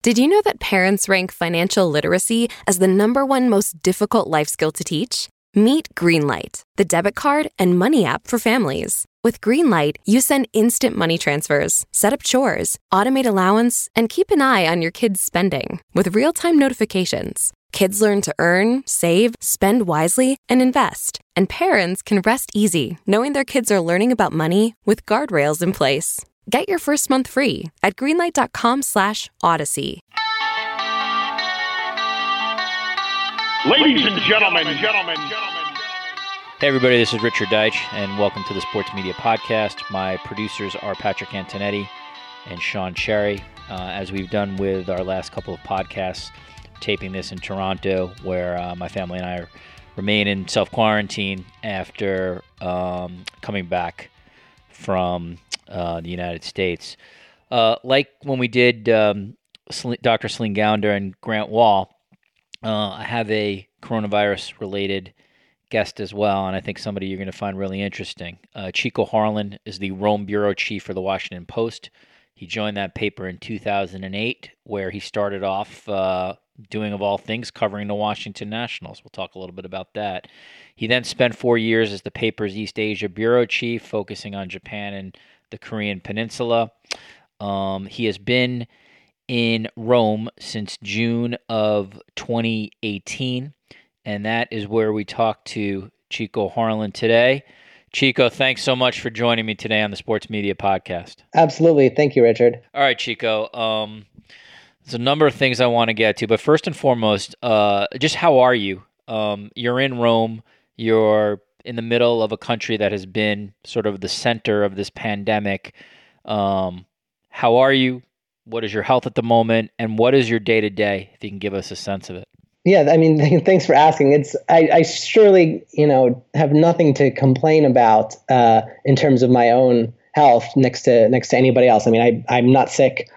Did you know that parents rank financial literacy as the #1 most difficult life skill to teach? Meet Greenlight, the debit card and money app for families. With Greenlight, you send instant money transfers, set up chores, automate allowance, and keep an eye on your kids' spending with real-time notifications. Kids learn to earn, save, spend wisely, and invest. And parents can rest easy knowing their kids are learning about money with guardrails in place. Get your first month free at greenlight.com/odyssey. Ladies and gentlemen. Hey everybody, this is Richard Deitch, and welcome to the Sports Media Podcast. My producers are Patrick Antonetti and Sean Cherry. As we've done with our last couple of podcasts, taping this in Toronto, where my family and I remain in self-quarantine after coming back from the United States. Like when we did Dr. Celine Gounder and Grant Wahl, I have a coronavirus-related guest as well, and I think somebody you're going to find really interesting. Chico Harlan is the Rome bureau chief for the Washington Post. He joined that paper in 2008, where he started off doing, of all things, covering the Washington Nationals. We'll talk a little bit about that. He then spent 4 years as the paper's East Asia bureau chief, focusing on Japan and the Korean Peninsula. He has been in Rome since June of 2018, and that is where we talk to Chico Harlan today. Chico, thanks so much for joining me today on the Sports Media Podcast. Absolutely. Thank you, Richard. All right, Chico. There's a number of things I want to get to, but first and foremost, just how are you? You're in Rome. You're in the middle of a country that has been sort of the center of this pandemic. How are you? What is your health at the moment? And what is your day-to-day, if you can give us a sense of it? Yeah, I mean, thanks for asking. I surely, have nothing to complain about in terms of my own health next to anybody else. I mean, I'm not sick.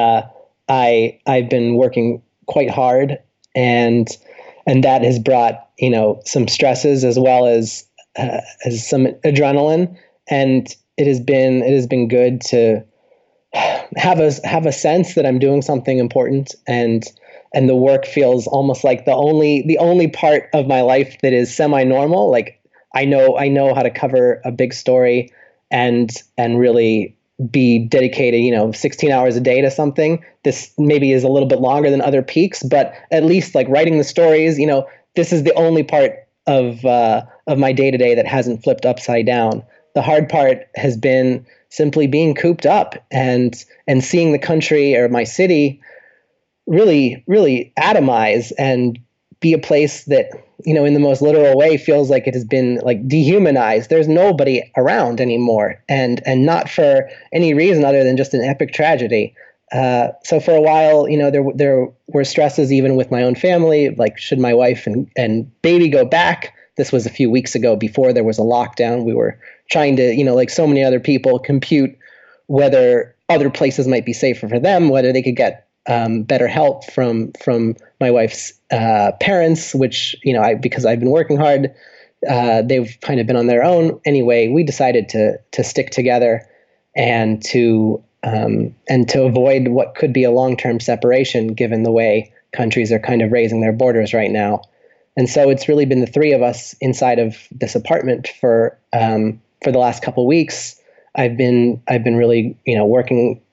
I've been working quite hard, and that has brought some stresses as well as some adrenaline, and it has been good to have a sense that I'm doing something important, and the work feels almost like the only part of my life that is semi-normal. Like I know how to cover a big story and really be dedicated, 16 hours a day to something. This maybe is a little bit longer than other peaks, but at least like writing the stories, this is the only part of my day-to-day that hasn't flipped upside down. The hard part has been simply being cooped up and seeing the country or my city really, really atomize and be a place that, in the most literal way feels like it has been like dehumanized. There's nobody around anymore, and not for any reason other than just an epic tragedy. So for a while, there were stresses even with my own family, like should my wife and baby go back? This was a few weeks ago before there was a lockdown. We were trying to, like so many other people, compute whether other places might be safer for them, whether they could get better help from my wife's parents, which, because I've been working hard, they've kind of been on their own. Anyway, we decided to stick together and to avoid what could be a long-term separation, given the way countries are kind of raising their borders right now. And so it's really been the three of us inside of this apartment for the last couple of weeks. I've been really, working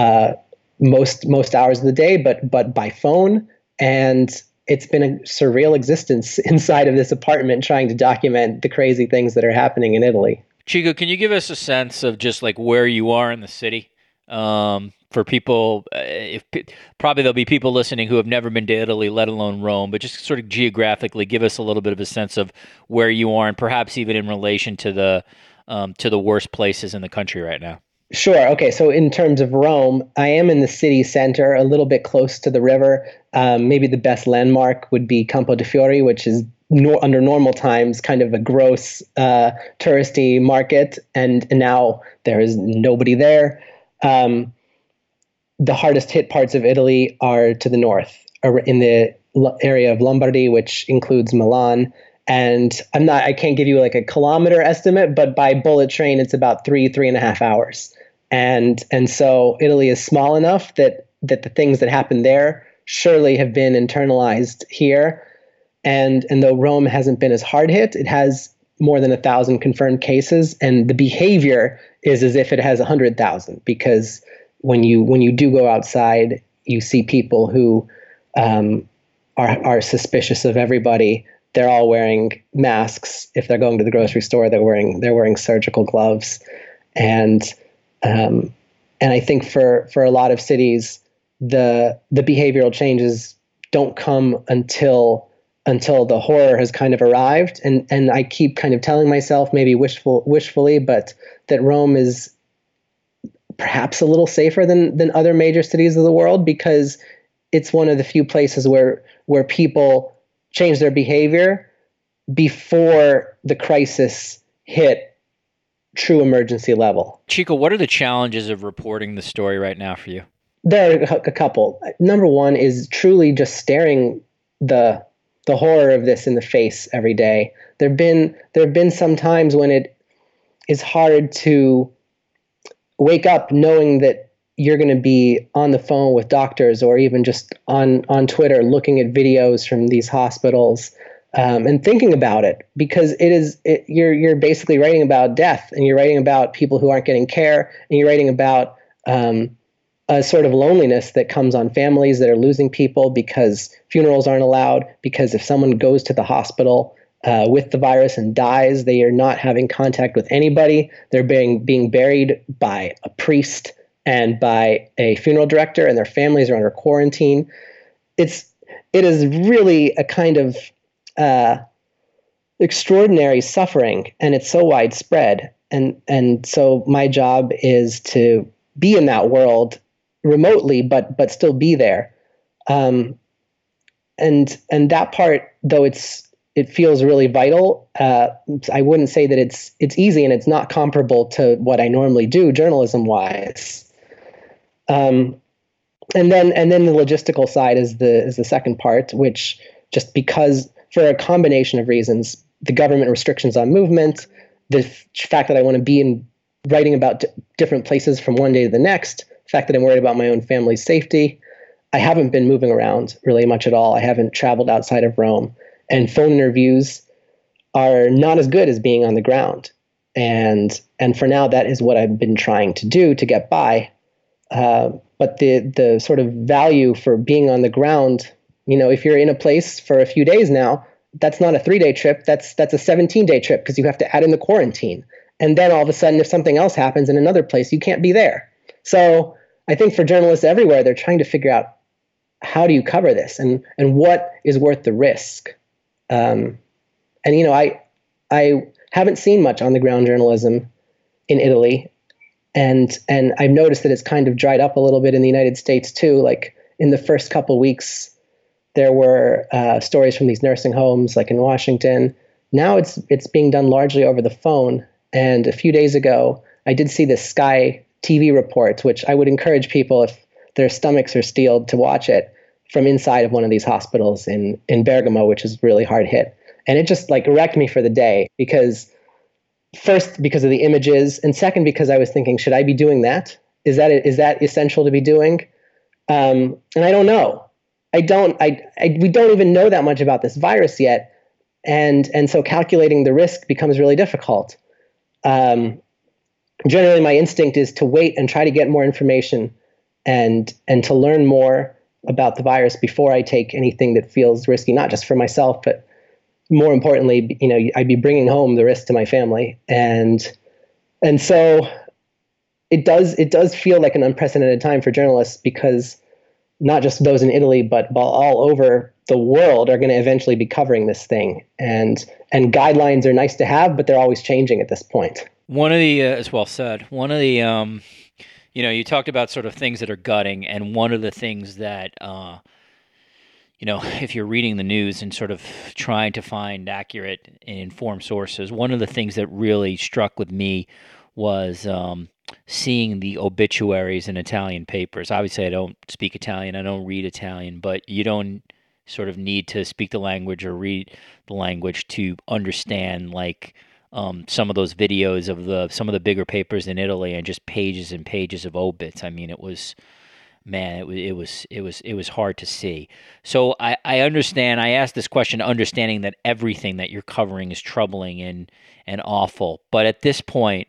most hours of the day, but by phone, and it's been a surreal existence inside of this apartment trying to document the crazy things that are happening in Italy. Chico, can you give us a sense of just like where you are in the city? For people, probably there'll be people listening who have never been to Italy, let alone Rome, but just sort of geographically give us a little bit of a sense of where you are, and perhaps even in relation to the worst places in the country right now. Sure. Okay. So in terms of Rome, I am in the city center, a little bit close to the river. Maybe the best landmark would be Campo de' Fiori, which is under normal times kind of a gross touristy market, and now there is nobody there. The hardest hit parts of Italy are to the north, in the area of Lombardy, which includes Milan. And I can't give you like a kilometer estimate, but by bullet train, it's about 3.5 hours. And so Italy is small enough that that the things that happened there surely have been internalized here. And though Rome hasn't been as hard hit, it has more than 1,000 confirmed cases, and the behavior is as if it has 100,000, because when you do go outside, you see people who are suspicious of everybody. They're all wearing masks. If they're going to the grocery store, they're wearing surgical gloves, and I think for a lot of cities, the behavioral changes don't come until the horror has kind of arrived. And I keep kind of telling myself, maybe wishfully, but that Rome is perhaps a little safer than other major cities of the world, because it's one of the few places where people change their behavior before the crisis hit true emergency level. Chico, what are the challenges of reporting the story right now for you? There are a couple. Number one is truly just staring the horror of this in the face every day. There have been some times when it is hard to wake up knowing that you're going to be on the phone with doctors, or even just on Twitter looking at videos from these hospitals, and thinking about it, because you're basically writing about death, and you're writing about people who aren't getting care, and you're writing about a sort of loneliness that comes on families that are losing people because funerals aren't allowed, because if someone goes to the hospital with the virus and dies, they are not having contact with anybody. They're being buried by a priest and by a funeral director, and their families are under quarantine. It is really a kind of extraordinary suffering, and it's so widespread. And so my job is to be in that world remotely, but still be there. And that part, though it feels really vital, I wouldn't say that it's easy, and it's not comparable to what I normally do journalism wise. And then the logistical side is the second part, which, just because, for a combination of reasons, the government restrictions on movement, the fact that I want to be writing about different places from one day to the next, the fact that I'm worried about my own family's safety. I haven't been moving around really much at all. I haven't traveled outside of Rome, and phone interviews are not as good as being on the ground. And for now, that is what I've been trying to do to get by. But the sort of value for being on the ground, if you're in a place for a few days now, that's not a 3-day trip. That's a 17-day trip, because you have to add in the quarantine. And then all of a sudden, if something else happens in another place, you can't be there. So I think for journalists everywhere, they're trying to figure out, how do you cover this, and what is worth the risk? I haven't seen much on the ground journalism in Italy, and I've noticed that it's kind of dried up a little bit in the United States too. Like in the first couple weeks, there were stories from these nursing homes, like in Washington. Now it's being done largely over the phone. And a few days ago, I did see this Sky TV report, which I would encourage people, if their stomachs are steeled, to watch it, from inside of one of these hospitals in Bergamo, which is really hard hit. And it just wrecked me for the day, because first, because of the images, and second, because I was thinking, should I be doing that? Is that essential to be doing? And I don't know. We don't even know that much about this virus yet. And so calculating the risk becomes really difficult. Generally, my instinct is to wait and try to get more information and to learn more about the virus before I take anything that feels risky, not just for myself, but more importantly, I'd be bringing home the risk to my family. And so it does feel like an unprecedented time for journalists, because not just those in Italy, but all over the world are going to eventually be covering this thing. And guidelines are nice to have, but they're always changing at this point. One of the, as well said, you talked about sort of things that are gutting, and one of the things that, if you're reading the news and sort of trying to find accurate and informed sources, one of the things that really struck with me was seeing the obituaries in Italian papers. Obviously, I don't speak Italian, I don't read Italian, but you don't sort of need to speak the language or read the language to understand, some of those videos of some of the bigger papers in Italy, and just pages and pages of obits. I mean, it was man, it was hard to see. So I understand. I asked this question, understanding that everything that you're covering is troubling and awful. But at this point,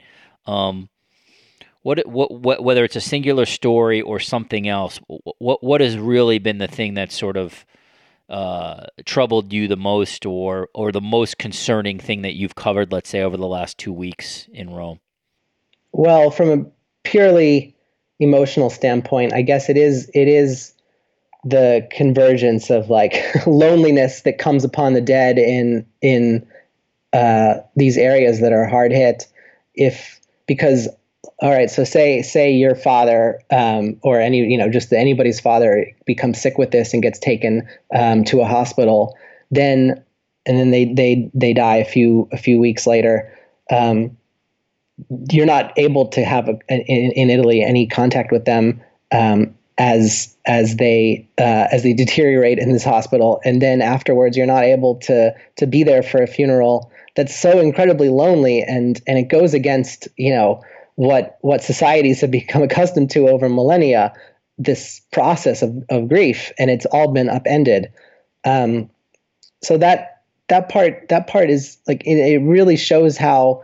what whether it's a singular story or something else, what has really been the thing that sort of troubled you the most, or the most concerning thing that you've covered, let's say, over the last 2 weeks in Rome? Well, from a purely emotional standpoint, I guess it is the convergence of like loneliness that comes upon the dead in these areas that are hard hit. Because all right, so say your father or just anybody's father becomes sick with this and gets taken to a hospital, and then they die a few weeks later. You're not able to have in Italy any contact with them as they deteriorate in this hospital, and then afterwards you're not able to be there for a funeral that's so incredibly lonely, and it goes against what societies have become accustomed to over millennia, this process of grief, and it's all been upended. So that part is like it really shows how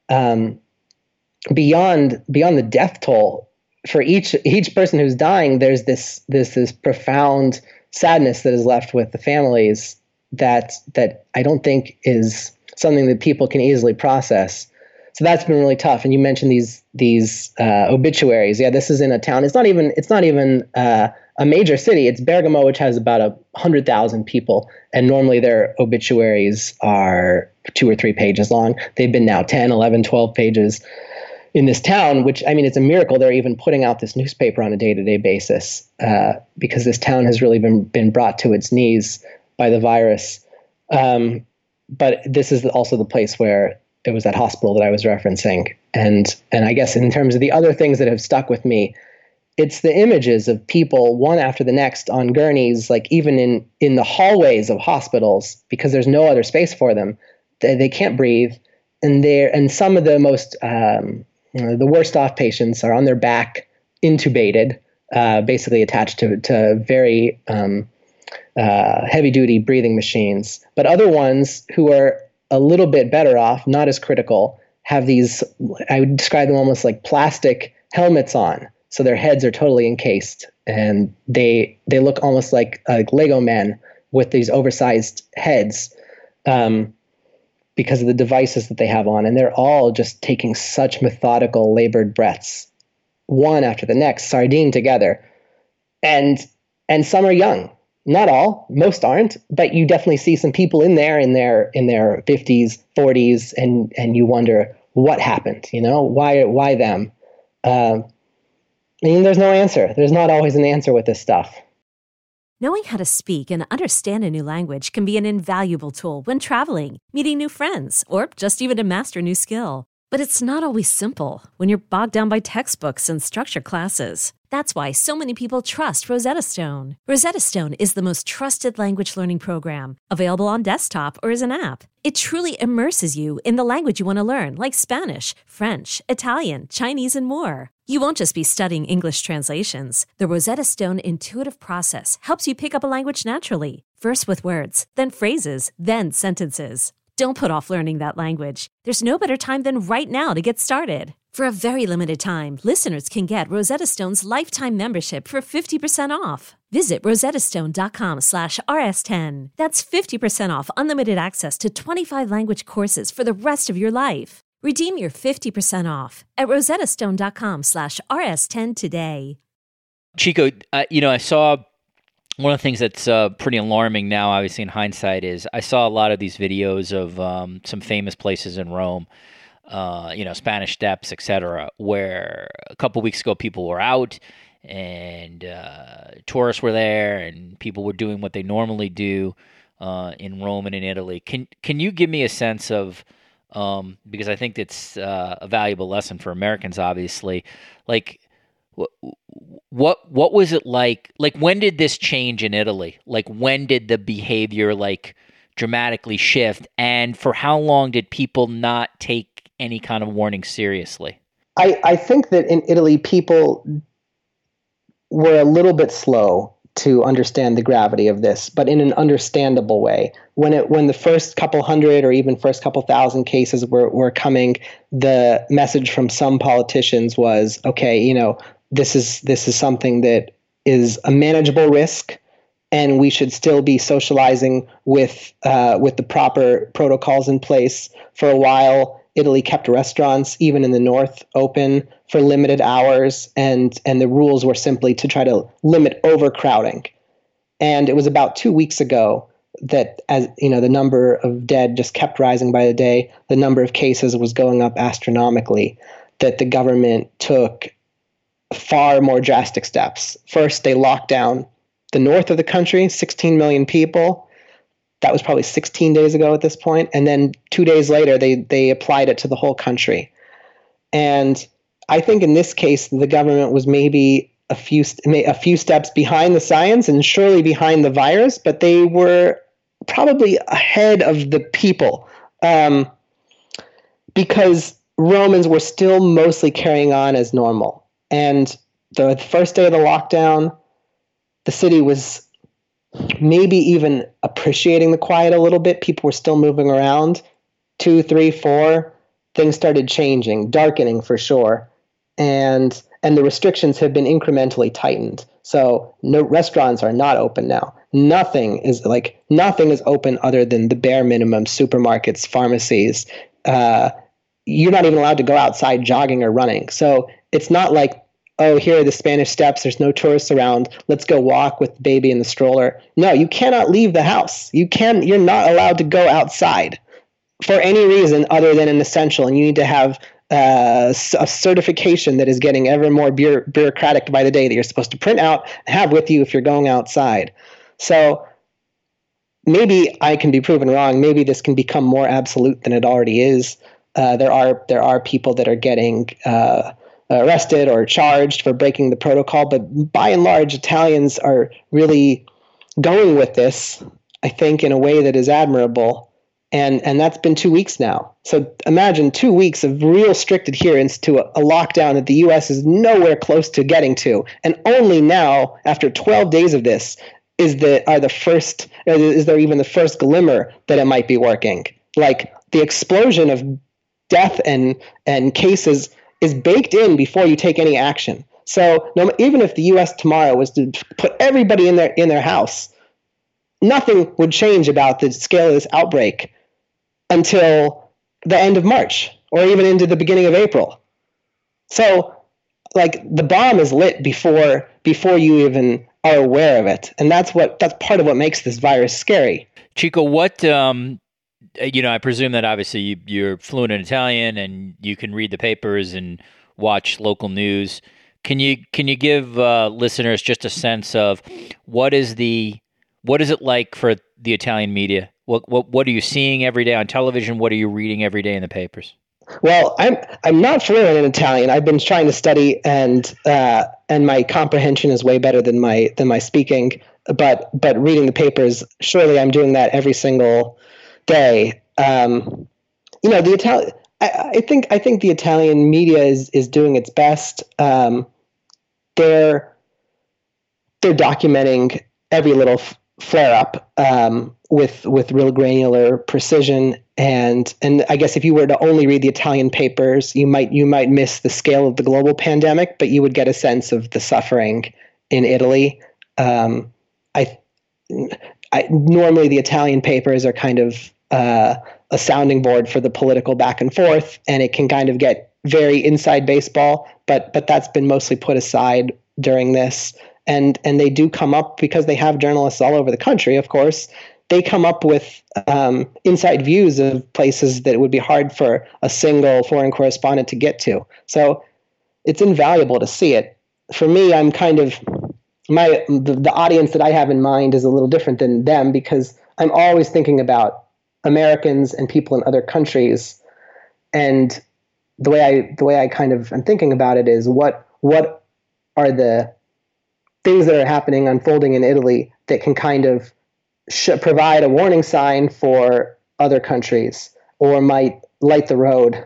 beyond the death toll for each person who's dying, there's this profound sadness that is left with the families that I don't think is something that people can easily process. So that's been really tough. And you mentioned these obituaries. Yeah, this is in a town. It's not even a major city. It's Bergamo, which has about 100,000 people, and normally their obituaries are 2 or 3 pages long. They've been now 10, 11, 12 pages in this town, which, I mean, it's a miracle they're even putting out this newspaper on a day-to-day basis, because this town has really been brought to its knees by the virus. But this is also the place where it was that hospital that I was referencing. And I guess in terms of the other things that have stuck with me, it's the images of people one after the next on gurneys, like even in the hallways of hospitals, because there's no other space for them. They can't breathe. And some of the most, the worst off patients are on their back, intubated, basically attached to very heavy duty breathing machines. But other ones who are a little bit better off, not as critical, have these, I would describe them almost like plastic helmets on. So their heads are totally encased, and they look almost like Lego men with these oversized heads because of the devices that they have on. And they're all just taking such methodical, labored breaths, one after the next, sardine together. And some are young. Not all, most aren't, but you definitely see some people in their 50s, 40s, and you wonder what happened. Why them? I mean, there's no answer. There's not always an answer with this stuff. Knowing how to speak and understand a new language can be an invaluable tool when traveling, meeting new friends, or just even to master a new skill. But it's not always simple when you're bogged down by textbooks and structured classes. That's why so many people trust Rosetta Stone. Rosetta Stone is the most trusted language learning program, available on desktop or as an app. It truly immerses you in the language you want to learn, like Spanish, French, Italian, Chinese, and more. You won't just be studying English translations. The Rosetta Stone intuitive process helps you pick up a language naturally, first with words, then phrases, then sentences. Don't put off learning that language. There's no better time than right now to get started. For a very limited time, listeners can get Rosetta Stone's lifetime membership for 50% off. Visit rosettastone.com/rs10. That's 50% off unlimited access to 25 language courses for the rest of your life. Redeem your 50% off at rosettastone.com/rs10 today. Chico, I saw one of the things that's pretty alarming now, obviously in hindsight, is I saw a lot of these videos of some famous places in Rome, Spanish Steps, etc., where a couple weeks ago people were out and tourists were there and people were doing what they normally do in Rome and in Italy. Can you give me a sense of, because I think it's a valuable lesson for Americans, obviously, like what was it like? Like, when did this change in Italy? Like, when did the behavior dramatically shift? And for how long did people not take any kind of warning seriously? I think that in Italy, people we're a little bit slow to understand the gravity of this, but in an understandable way. When the first couple hundred or even first couple thousand cases were coming, the message from some politicians was, okay, this is something that is a manageable risk, and we should still be socializing with the proper protocols in place. For a while, Italy kept restaurants, even in the north, open for limited hours, and the rules were simply to try to limit overcrowding. And it was about 2 weeks ago that, as the number of dead just kept rising by the day, the number of cases was going up astronomically, that the government took far more drastic steps. First, they locked down the north of the country, 16 million people. That was probably 16 days ago at this point. And then 2 days later, they applied it to the whole country. And I think in this case, the government was maybe a few steps behind the science and surely behind the virus, but they were probably ahead of the people, because Romans were still mostly carrying on as normal. And the first day of the lockdown, the city was maybe even appreciating the quiet a little bit. People were still moving around. 2, 3, 4, things started changing, darkening for sure. And the restrictions have been incrementally tightened. So no restaurants are not open now. Nothing is open other than the bare minimum: supermarkets, pharmacies. You're not even allowed to go outside jogging or running. So it's not like, oh, here are the Spanish Steps, there's no tourists around, let's go walk with the baby in the stroller. No, you cannot leave the house. You're not allowed to go outside for any reason other than an essential, and you need to have a certification that is getting ever more bureaucratic by the day that you're supposed to print out and have with you if you're going outside. So maybe I can be proven wrong. Maybe this can become more absolute than it already is. There are people that are getting arrested or charged for breaking the protocol, but by and large, Italians are really going with this, I think, in a way that is admirable. And that's been 2 weeks now. So imagine 2 weeks of real strict adherence to a lockdown that the U.S. is nowhere close to getting to. And only now, after 12 days of this, is there even the first glimmer that it might be working. Like, the explosion of death and cases is baked in before you take any action. So even if the U.S. tomorrow was to put everybody in their house, nothing would change about the scale of this outbreak until the end of March or even into the beginning of April. So, the bomb is lit before you even are aware of it, and that's part of what makes this virus scary. Chico, what I presume that obviously you're fluent in Italian and you can read the papers and watch local news. Can you give listeners just a sense of what is it like for the Italian media? What are you seeing every day on television? What are you reading every day in the papers? Well, I'm not fluent in Italian. I've been trying to study, and my comprehension is way better than my speaking. But reading the papers, surely I'm doing that every single day. The Italian. I think the Italian media is doing its best. They're documenting every little flare up with real granular precision, and I guess if you were to only read the Italian papers, you might miss the scale of the global pandemic, but you would get a sense of the suffering in Italy. Normally the Italian papers are kind of a sounding board for the political back and forth, and it can kind of get very inside baseball, but that's been mostly put aside during this. And they do come up, because they have journalists all over the country, of course, they come up with inside views of places that it would be hard for a single foreign correspondent to get to. So it's invaluable to see it. For me, I'm kind of, the audience that I have in mind is a little different than them, because I'm always thinking about Americans and people in other countries. And the way I kind of am thinking about it is what are the things that are happening, unfolding in Italy that can kind of provide a warning sign for other countries, or might light the road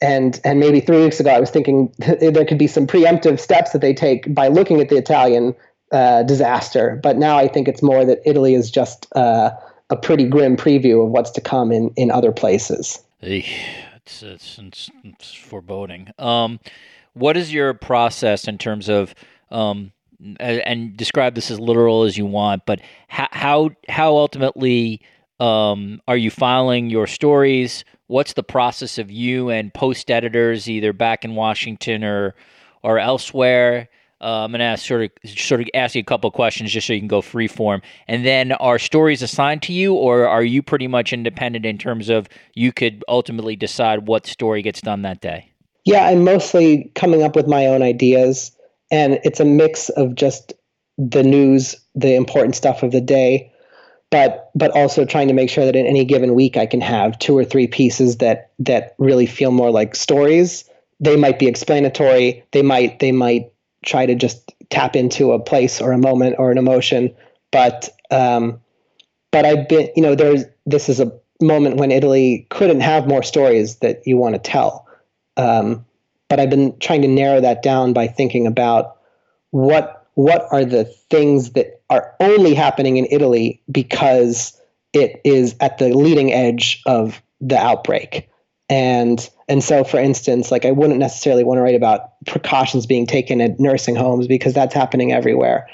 and maybe 3 weeks ago, I was thinking there could be some preemptive steps that they take by looking at the Italian disaster. But now I think it's more that Italy is just a pretty grim preview of what's to come in other places. It's foreboding. What is your process in terms of, and describe this as literal as you want, but how ultimately are you filing your stories? What's the process of you and post editors, either back in Washington or elsewhere? I'm going to sort of ask you a couple of questions just so you can go free form. And then are stories assigned to you, or are you pretty much independent in terms of you could ultimately decide what story gets done that day? Yeah, I'm mostly coming up with my own ideas, and it's a mix of just the news, the important stuff of the day, but also trying to make sure that in any given week I can have 2 or 3 pieces that really feel more like stories. They might be explanatory. They might try to just tap into a place or a moment or an emotion. But I've been, this is a moment when Italy couldn't have more stories that you want to tell. But I've been trying to narrow that down by thinking about what are the things that are only happening in Italy because it is at the leading edge of the outbreak. And so, for instance, like I wouldn't necessarily want to write about precautions being taken at nursing homes because that's happening everywhere.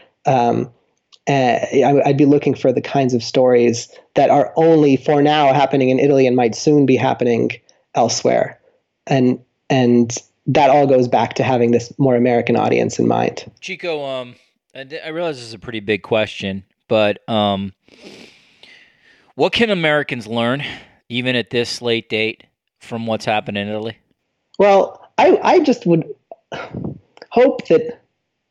I'd be looking for the kinds of stories that are only for now happening in Italy and might soon be happening elsewhere. And that all goes back to having this more American audience in mind. Chico, I realize this is a pretty big question, but what can Americans learn, even at this late date, from what's happened in Italy? Well, I just would hope that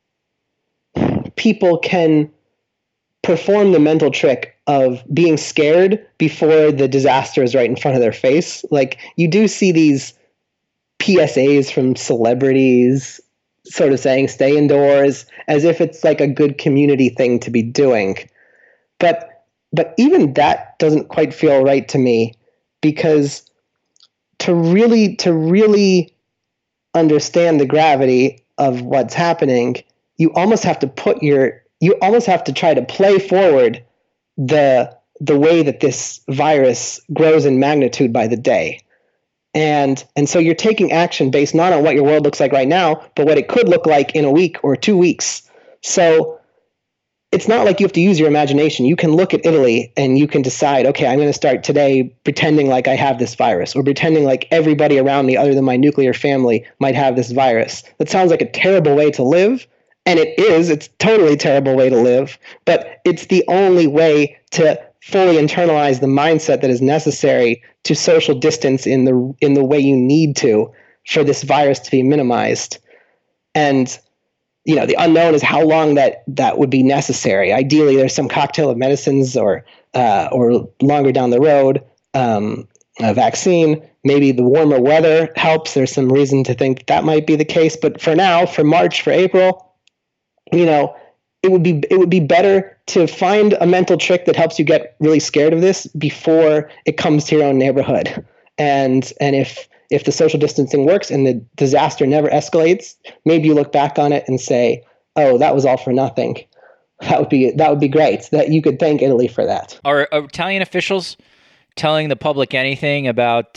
people can perform the mental trick of being scared before the disaster is right in front of their face. Like, you do see these PSAs from celebrities sort of saying stay indoors as if it's like a good community thing to be doing. But even that doesn't quite feel right to me, because to really understand the gravity of what's happening, you almost have to try to play forward the way that this virus grows in magnitude by the day. And so you're taking action based not on what your world looks like right now, but what it could look like in a week or 2 weeks. So it's not like you have to use your imagination. You can look at Italy and you can decide, okay, I'm going to start today pretending like I have this virus, or pretending like everybody around me other than my nuclear family might have this virus. That sounds like a terrible way to live. And it is. It's a totally terrible way to live. But it's the only way to fully internalize the mindset that is necessary to social distance in the way you need to for this virus to be minimized. And the unknown is how long that would be necessary. Ideally, there's some cocktail of medicines or longer down the road, a vaccine. Maybe the warmer weather helps. There's some reason to think that might be the case. But for now, for March, for April, it would be better to find a mental trick that helps you get really scared of this before it comes to your own neighborhood. And if the social distancing works and the disaster never escalates, maybe you look back on it and say, "Oh, that was all for nothing." That would be great. That you could thank Italy for that. Are Italian officials telling the public anything about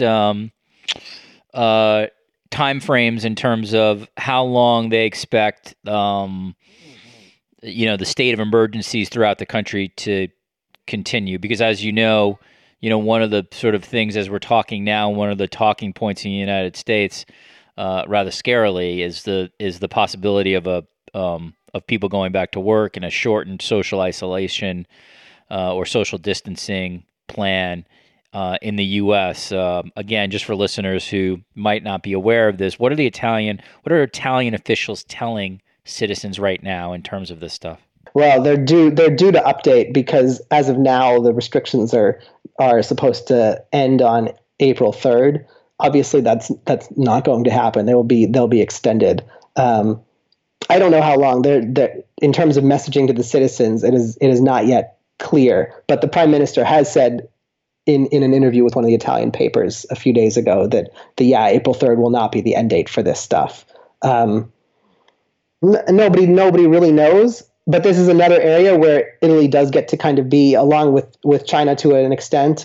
time frames in terms of how long they expect the state of emergencies throughout the country to continue? Because as one of the sort of things as we're talking now, one of the talking points in the United States, rather scarily, is the possibility of people going back to work and a shortened social isolation or social distancing plan in the U.S. Again, just for listeners who might not be aware of this, what are Italian officials telling citizens right now in terms of this stuff? Well, they're due to update, because as of now, the restrictions are supposed to end on April 3rd. Obviously, that's not going to happen. They'll be extended. I don't know how long. They're in terms of messaging to the citizens, it is not yet clear. But the Prime Minister has said in an interview with one of the Italian papers a few days ago that April 3rd will not be the end date for this stuff. Nobody really knows, but this is another area where Italy does get to kind of be, along with China to an extent,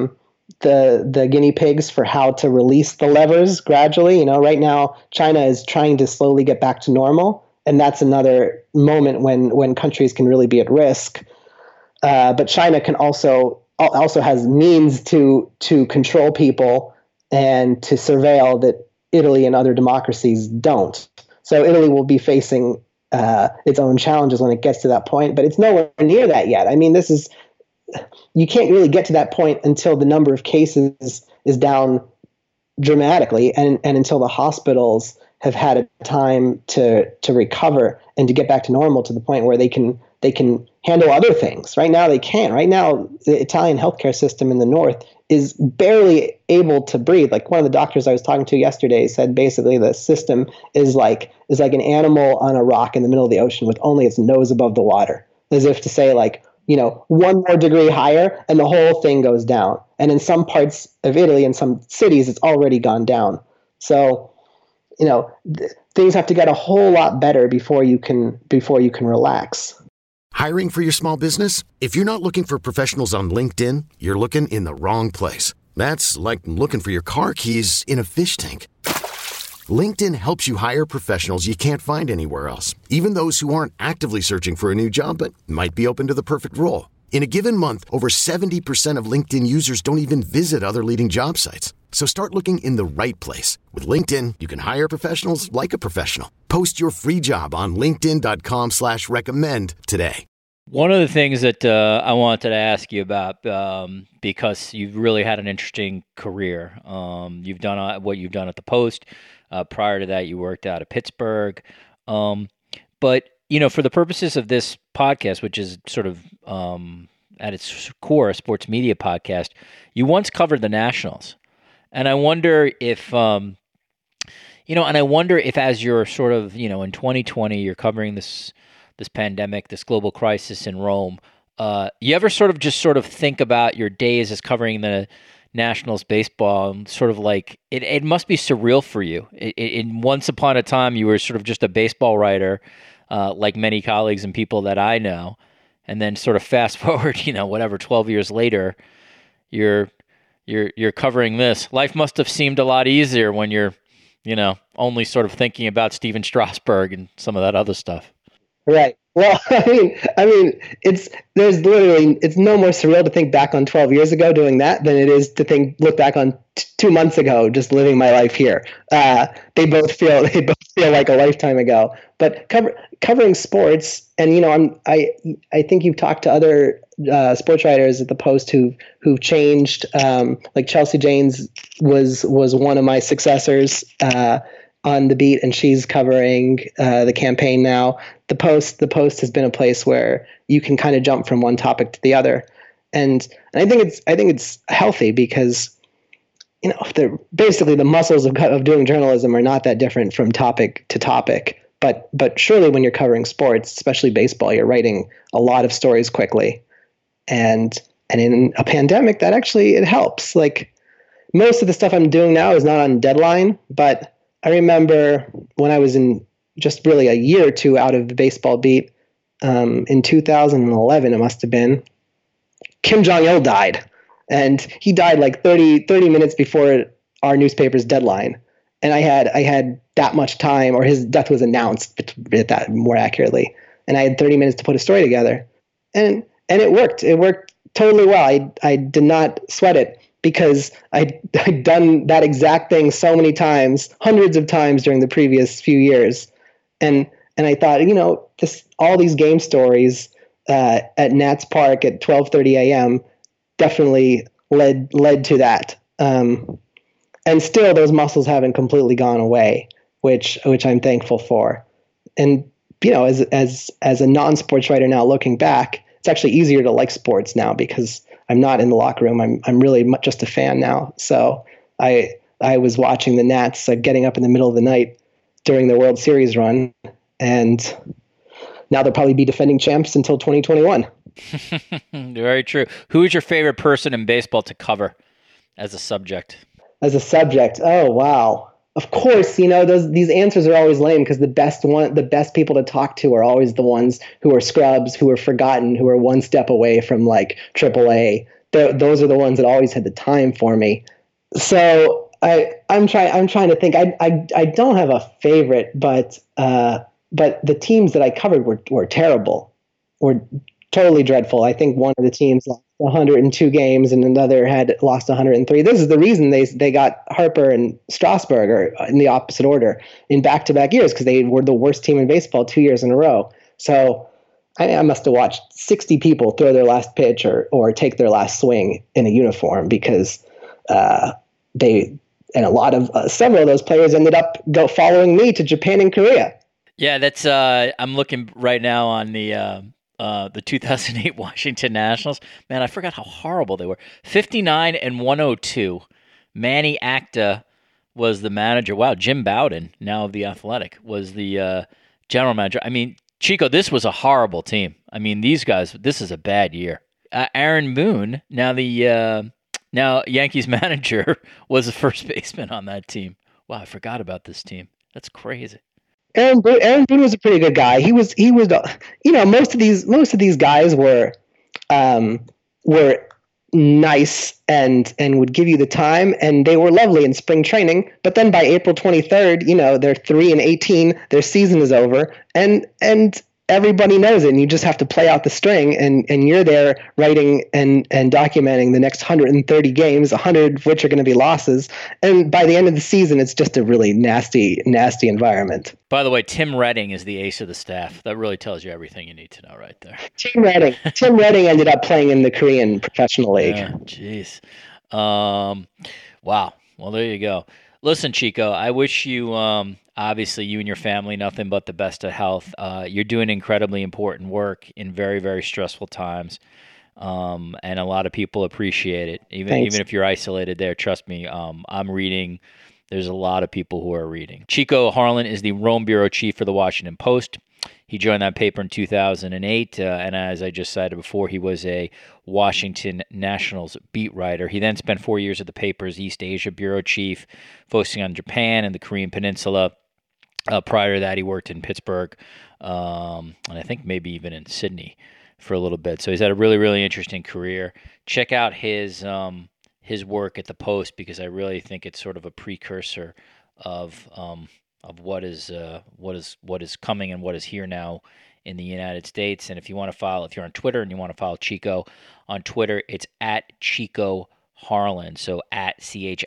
the guinea pigs for how to release the levers gradually. Right now China is trying to slowly get back to normal, and that's another moment when countries can really be at risk. But China can also has means to control people and to surveil that Italy and other democracies don't. So Italy will be facing its own challenges when it gets to that point, but it's nowhere near that yet. I mean, you can't really get to that point until the number of cases is down dramatically, and until the hospitals have had a time to recover and to get back to normal to the point where they can handle other things. Right now they can't. Right now the Italian healthcare system in the north is barely able to breathe. Like one of the doctors I was talking to yesterday said basically the system is like an animal on a rock in the middle of the ocean with only its nose above the water, as if to say, like, one more degree higher and the whole thing goes down. And in some parts of Italy, in some cities, it's already gone down. So, things have to get a whole lot better before you can relax. Hiring for your small business? If you're not looking for professionals on LinkedIn, you're looking in the wrong place. That's like looking for your car keys in a fish tank. LinkedIn helps you hire professionals you can't find anywhere else, even those who aren't actively searching for a new job but might be open to the perfect role. In a given month, over 70% of LinkedIn users don't even visit other leading job sites. So start looking in the right place. With LinkedIn, you can hire professionals like a professional. Post your free job on linkedin.com/recommend today. One of the things that I wanted to ask you about, because you've really had an interesting career. You've done what you've done at the Post. Prior to that, you worked out of Pittsburgh. But, for the purposes of this podcast, which is sort of at its core a sports media podcast, you once covered the Nationals. And I wonder if, as you're sort of, in 2020, you're covering this pandemic, this global crisis in Rome, you ever sort of think about your days as covering the Nationals baseball and sort of like, it must be surreal for you. In once upon a time, you were sort of just a baseball writer, like many colleagues and people that I know. And then sort of fast forward, 12 years later, you're covering this. Life must have seemed a lot easier when you're, only sort of thinking about Stephen Strasburg and some of that other stuff. Right. Well, I mean, it's no more surreal to think back on 12 years ago doing that than it is to look back on 2 months ago, just living my life here. They both feel like a lifetime ago. But covering sports, and I think you've talked to other sports writers at the Post who've changed. Like Chelsea Janes was one of my successors on the beat, and she's covering the campaign now. The Post has been a place where you can kind of jump from one topic to the other, and I think it's healthy because basically the muscles of doing journalism are not that different from topic to topic. But surely when you're covering sports, especially baseball, you're writing a lot of stories quickly, and in a pandemic that actually it helps. Like most of the stuff I'm doing now is not on deadline, but I remember when I was in just really a year or two out of the baseball beat, in 2011, it must have been, Kim Jong-il died. And he died like 30 minutes before our newspaper's deadline. And I had that much time, or his death was announced, that more accurately. And I had 30 minutes to put a story together. And it worked. It worked totally well. I did not sweat it, because I'd done that exact thing so many times, hundreds of times during the previous few years. And I thought, all these game stories at Nats Park at 12:30 a.m. definitely led to that. And still those muscles haven't completely gone away, which I'm thankful for. And, as a non-sports writer now looking back, it's actually easier to like sports now because I'm not in the locker room. I'm really just a fan now. So I was watching the Nats, getting up in the middle of the night during the World Series run, and now they'll probably be defending champs until 2021. Very true. Who is your favorite person in baseball to cover as a subject? As a subject, oh wow. Of course, these answers are always lame because the best people to talk to are always the ones who are scrubs, who are forgotten, who are one step away from like AAA. Those are the ones that always had the time for me. So I'm trying to think. I don't have a favorite, but the teams that I covered were terrible, were totally dreadful. I think one of the teams lost 102 games and another had lost 103. This is the reason they got Harper and Strasburg in the opposite order in back-to-back years, because they were the worst team in baseball 2 years in a row. So I must have watched 60 people throw their last pitch or take their last swing in a uniform, because several of those players ended up following me to Japan and Korea. Yeah, that's I'm looking right now on the 2008 Washington Nationals. Man, I forgot how horrible they were. 59 and 102. Manny Acta was the manager. Wow, Jim Bowden, now of The Athletic, was the general manager. I mean, Chico, this was a horrible team. I mean, these guys, this is a bad year. Aaron Boone, now Yankees manager, was the first baseman on that team. Wow, I forgot about this team. That's crazy. Aaron Boone was a pretty good guy. He was most of these guys were nice and would give you the time, and they were lovely in spring training. But then by April 23rd, they're 3-18, their season is over, and everybody knows it, and you just have to play out the string, and you're there writing and documenting the next 130 games, 100 of which are going to be losses. And by the end of the season, it's just a really nasty environment. By the way, Tim Redding is the ace of the staff. That really tells you everything you need to know right there. Tim Redding ended up playing in the Korean Professional League. Jeez. Wow. Well, there you go. Listen, Chico, I wish you, obviously, you and your family, nothing but the best of health. You're doing incredibly important work in very, very stressful times, and a lot of people appreciate it. Even if you're isolated there, trust me, I'm reading. There's a lot of people who are reading. Chico Harlan is the Rome bureau chief for the Washington Post. He joined that paper in 2008, and as I just cited before, he was a Washington Nationals beat writer. He then spent 4 years at the paper's East Asia bureau chief, focusing on Japan and the Korean Peninsula. Prior to that, he worked in Pittsburgh, and I think maybe even in Sydney for a little bit. So he's had a really, really interesting career. Check out his work at the Post, because I really think it's sort of a precursor of what is coming and what is here now in the United States. And if you're on Twitter and you want to follow Chico on Twitter, it's at Chico Harlan. So at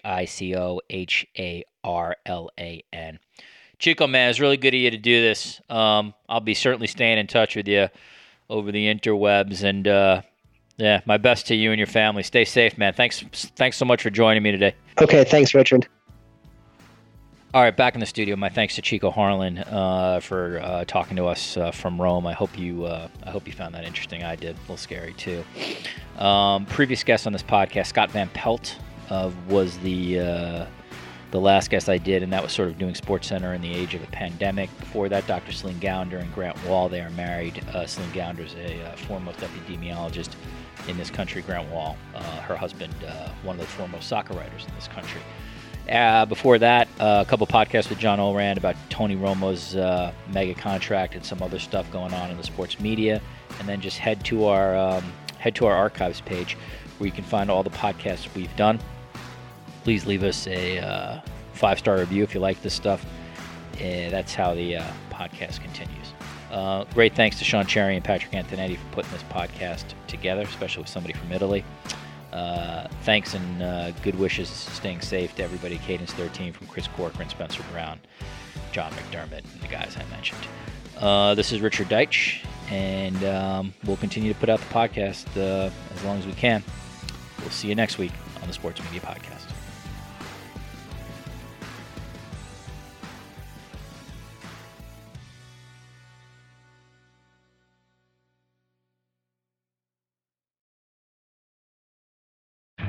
ChicoHarlan. Chico, man, it's really good of you to do this. I'll be certainly staying in touch with you over the interwebs, and my best to you and your family. Stay safe, man. Thanks so much for joining me today. Okay, thanks, Richard. All right, back in the studio. My thanks to Chico Harlan for talking to us from Rome. I hope you found that interesting. I did. A little scary too. Previous guest on this podcast, Scott Van Pelt, was the last guest I did, and that was sort of doing SportsCenter in the age of the pandemic. Before that, Dr. Celine Gounder and Grant Wall, they are married. Celine Gounder is a foremost epidemiologist in this country. Grant Wall, her husband, one of the foremost soccer writers in this country. Before that, a couple podcasts with John Ourand about Tony Romo's mega contract and some other stuff going on in the sports media. And then just head to our archives page where you can find all the podcasts we've done. Please leave us a 5-star review if you like this stuff. That's how the podcast continues. Great thanks to Sean Cherry and Patrick Antonetti for putting this podcast together, especially with somebody from Italy. Thanks and good wishes, staying safe to everybody at Cadence 13, from Chris Corcoran, Spencer Brown, John McDermott, and the guys I mentioned. This is Richard Deitch, and we'll continue to put out the podcast as long as we can. We'll see you next week on the Sports Media Podcast.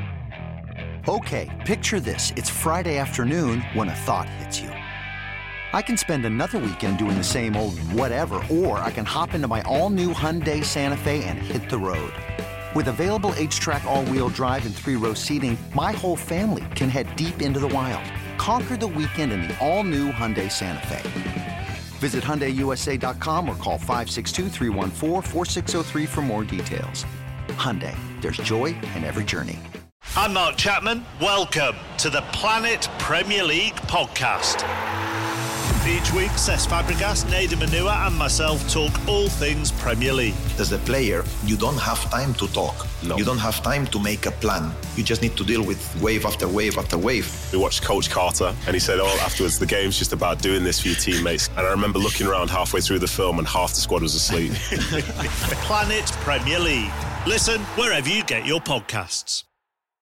Okay, picture this. It's Friday afternoon when a thought hits you. I can spend another weekend doing the same old whatever, or I can hop into my all-new Hyundai Santa Fe and hit the road. With available H-Track all-wheel drive and 3-row seating, my whole family can head deep into the wild. Conquer the weekend in the all-new Hyundai Santa Fe. Visit HyundaiUSA.com or call 562-314-4603 for more details. Hyundai, there's joy in every journey. I'm Mark Chapman. Welcome to the Planet Premier League podcast. Each week, Cesc Fabregas, Nader Manua and myself talk all things Premier League. As a player, you don't have time to talk. No. You don't have time to make a plan. You just need to deal with wave after wave after wave. We watched Coach Carter and he said, afterwards, the game's just about doing this for your teammates. And I remember looking around halfway through the film and half the squad was asleep. Planet Premier League. Listen wherever you get your podcasts.